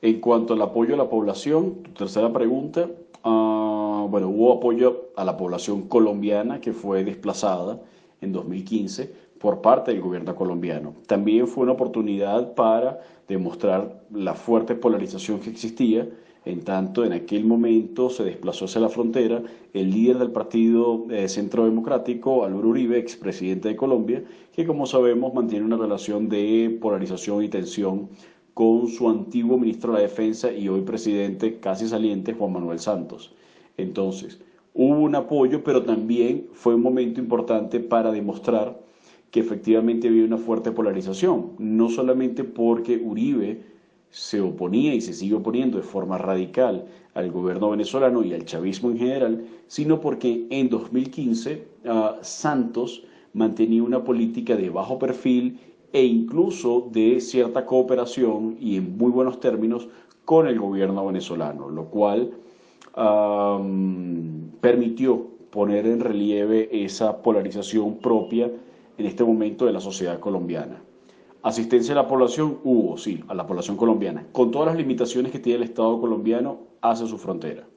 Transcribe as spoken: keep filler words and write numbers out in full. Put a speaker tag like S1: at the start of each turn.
S1: En cuanto al apoyo a la población, tu tercera pregunta, ah, bueno, hubo apoyo a la población colombiana que fue desplazada en dos mil quince por parte del gobierno colombiano. También fue una oportunidad para demostrar la fuerte polarización que existía. En tanto, en aquel momento se desplazó hacia la frontera el líder del Partido eh, Centro Democrático, Álvaro Uribe, expresidente de Colombia, que como sabemos mantiene una relación de polarización y tensión con su antiguo ministro de la Defensa y hoy presidente casi saliente, Juan Manuel Santos. Entonces, hubo un apoyo, pero también fue un momento importante para demostrar que efectivamente había una fuerte polarización, no solamente porque Uribe se oponía y se sigue oponiendo de forma radical al gobierno venezolano y al chavismo en general, sino porque en dos mil quince uh, Santos mantenía una política de bajo perfil e incluso de cierta cooperación y en muy buenos términos con el gobierno venezolano, lo cual um, permitió poner en relieve esa polarización propia en este momento de la sociedad colombiana. Asistencia a la población hubo, sí, a la población colombiana, con todas las limitaciones que tiene el Estado colombiano hacia su frontera.